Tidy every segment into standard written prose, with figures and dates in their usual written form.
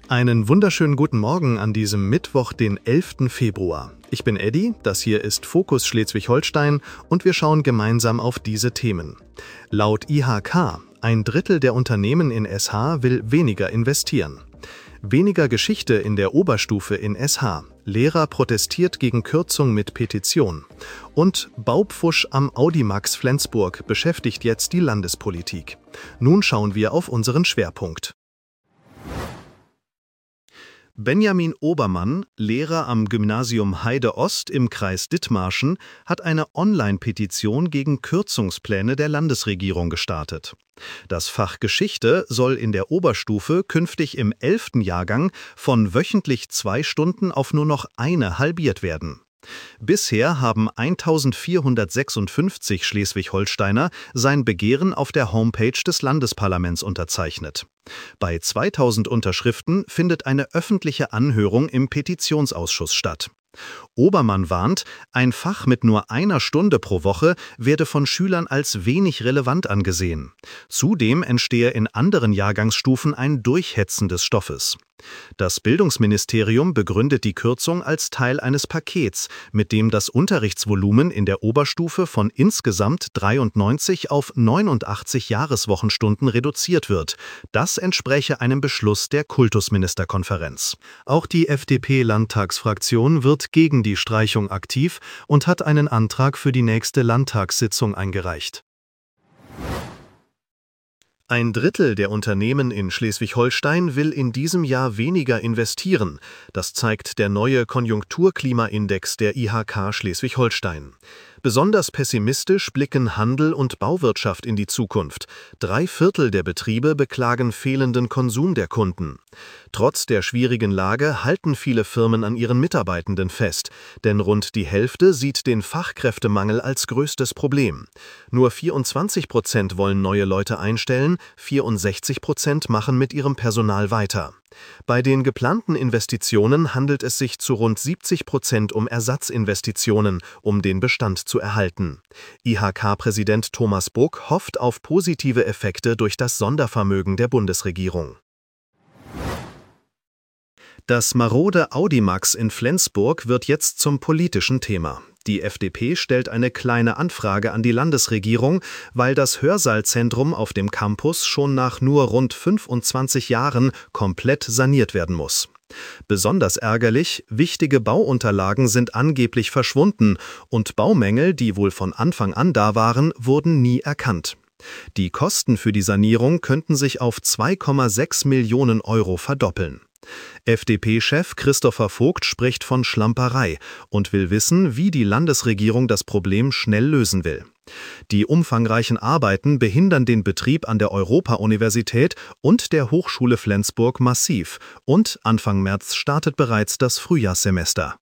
Einen wunderschönen guten Morgen an diesem Mittwoch, den 11. Februar. Ich bin Eddie, das hier ist Fokus Schleswig-Holstein und wir schauen gemeinsam auf diese Themen. Laut IHK, 1/3 der Unternehmen in SH will weniger investieren. Weniger Geschichte in der Oberstufe in SH. Lehrer protestiert gegen Kürzung mit Petition. Und Baupfusch am Audimax Flensburg beschäftigt jetzt die Landespolitik. Nun schauen wir auf unseren Schwerpunkt. Benjamin Obermann, Lehrer am Gymnasium Heide Ost im Kreis Dithmarschen, hat eine Online-Petition gegen Kürzungspläne der Landesregierung gestartet. Das Fach Geschichte soll in der Oberstufe künftig im 11. Jahrgang von wöchentlich 2 Stunden auf nur noch eine halbiert werden. Bisher haben 1456 Schleswig-Holsteiner sein Begehren auf der Homepage des Landesparlaments unterzeichnet. Bei 2000 Unterschriften findet eine öffentliche Anhörung im Petitionsausschuss statt. Obermann warnt, ein Fach mit nur 1 Stunde pro Woche werde von Schülern als wenig relevant angesehen. Zudem entstehe in anderen Jahrgangsstufen ein Durchhetzen des Stoffes. Das Bildungsministerium begründet die Kürzung als Teil eines Pakets, mit dem das Unterrichtsvolumen in der Oberstufe von insgesamt 93 auf 89 Jahreswochenstunden reduziert wird. Das entspräche einem Beschluss der Kultusministerkonferenz. Auch die FDP-Landtagsfraktion wird gegen die Streichung aktiv und hat einen Antrag für die nächste Landtagssitzung eingereicht. 1/3 der Unternehmen in Schleswig-Holstein will in diesem Jahr weniger investieren. Das zeigt der neue Konjunkturklimaindex der IHK Schleswig-Holstein. Besonders pessimistisch blicken Handel und Bauwirtschaft in die Zukunft. 3/4 der Betriebe beklagen fehlenden Konsum der Kunden. Trotz der schwierigen Lage halten viele Firmen an ihren Mitarbeitenden fest, denn rund die Hälfte sieht den Fachkräftemangel als größtes Problem. Nur 24% wollen neue Leute einstellen, 64% machen mit ihrem Personal weiter. Bei den geplanten Investitionen handelt es sich zu rund 70% um Ersatzinvestitionen, um den Bestand zu erhalten. IHK-Präsident Thomas Buck hofft auf positive Effekte durch das Sondervermögen der Bundesregierung. Das marode Audimax in Flensburg wird jetzt zum politischen Thema. Die FDP stellt eine kleine Anfrage an die Landesregierung, weil das Hörsaalzentrum auf dem Campus schon nach nur rund 25 Jahren komplett saniert werden muss. Besonders ärgerlich, wichtige Bauunterlagen sind angeblich verschwunden und Baumängel, die wohl von Anfang an da waren, wurden nie erkannt. Die Kosten für die Sanierung könnten sich auf 2,6 Millionen Euro verdoppeln. FDP-Chef Christopher Vogt spricht von Schlamperei und will wissen, wie die Landesregierung das Problem schnell lösen will. Die umfangreichen Arbeiten behindern den Betrieb an der Europa-Universität und der Hochschule Flensburg massiv und Anfang März startet bereits das Frühjahrssemester.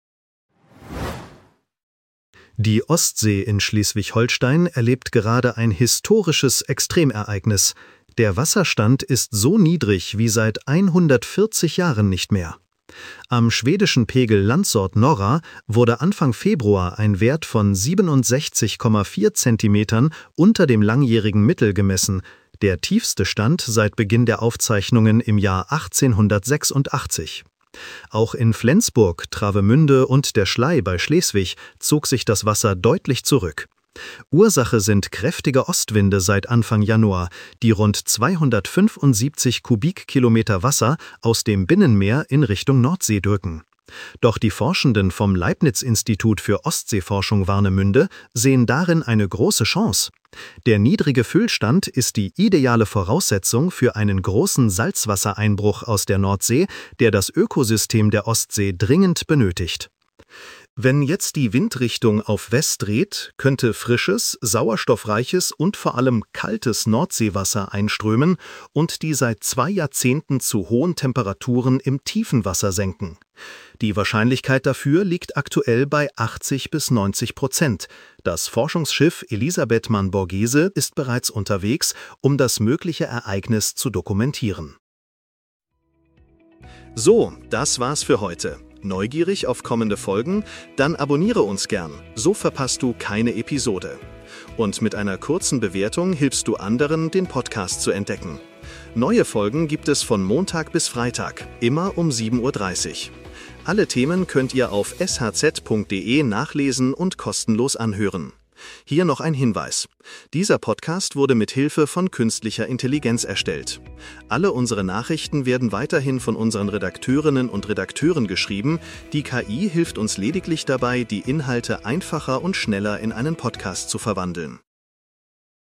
Die Ostsee in Schleswig-Holstein erlebt gerade ein historisches Extremereignis. Der Wasserstand ist so niedrig wie seit 140 Jahren nicht mehr. Am schwedischen Pegel Landsort-Norra wurde Anfang Februar ein Wert von 67,4 Zentimetern unter dem langjährigen Mittel gemessen, der tiefste Stand seit Beginn der Aufzeichnungen im Jahr 1886. Auch in Flensburg, Travemünde und der Schlei bei Schleswig zog sich das Wasser deutlich zurück. Ursache sind kräftige Ostwinde seit Anfang Januar, die rund 275 Kubikkilometer Wasser aus dem Binnenmeer in Richtung Nordsee drücken. Doch die Forschenden vom Leibniz-Institut für Ostseeforschung Warnemünde sehen darin eine große Chance. Der niedrige Füllstand ist die ideale Voraussetzung für einen großen Salzwassereinbruch aus der Nordsee, der das Ökosystem der Ostsee dringend benötigt. Wenn jetzt die Windrichtung auf West dreht, könnte frisches, sauerstoffreiches und vor allem kaltes Nordseewasser einströmen und die seit 2 Jahrzehnten zu hohen Temperaturen im Tiefenwasser senken. Die Wahrscheinlichkeit dafür liegt aktuell bei 80-90%. Das Forschungsschiff Elisabeth Mann-Borghese ist bereits unterwegs, um das mögliche Ereignis zu dokumentieren. So, das war's für heute. Neugierig auf kommende Folgen? Dann abonniere uns gern, so verpasst du keine Episode. Und mit einer kurzen Bewertung hilfst du anderen, den Podcast zu entdecken. Neue Folgen gibt es von Montag bis Freitag, immer um 7:30 Uhr. Alle Themen könnt ihr auf shz.de nachlesen und kostenlos anhören. Hier noch ein Hinweis. Dieser Podcast wurde mit Hilfe von künstlicher Intelligenz erstellt. Alle unsere Nachrichten werden weiterhin von unseren Redakteurinnen und Redakteuren geschrieben. Die KI hilft uns lediglich dabei, die Inhalte einfacher und schneller in einen Podcast zu verwandeln.